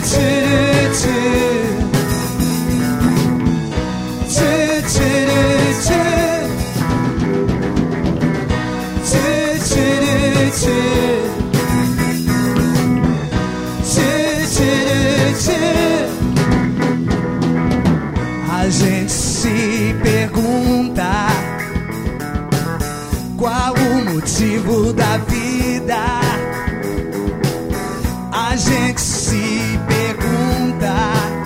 A gente se pergunta qual o motivo da vida. A gente se pergunta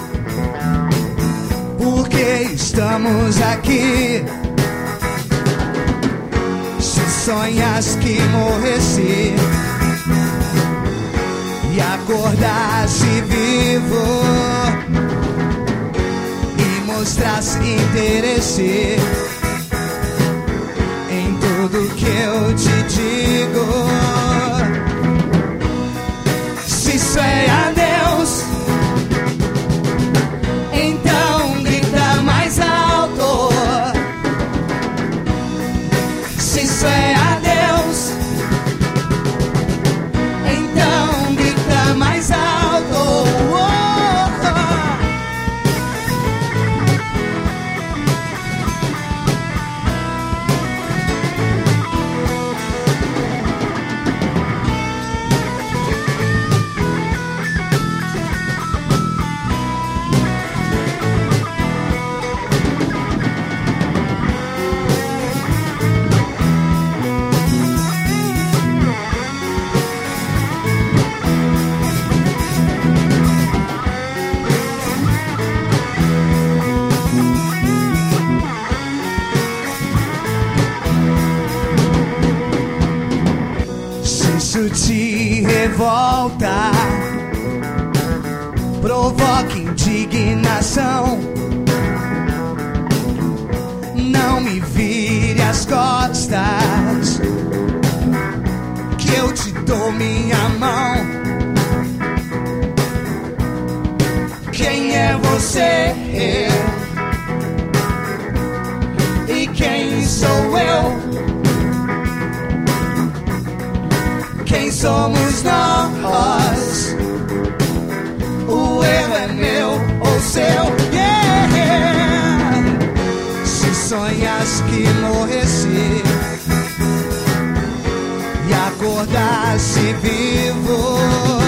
por que estamos aqui. Se sonhas que morresse e acordasse vivo e mostrasse interesse em tudo que eu te digo. Se isso é adeus, então grita mais alto. Se isso é adeus, então grita mais alto. Isso te revolta, provoca indignação. Não me vire as costas, que eu te dou minha mão. Quem é você? E quem sou eu? Quem somos nós? O erro é meu ou seu? Yeah! Se sonhas que morresse e acordasse vivo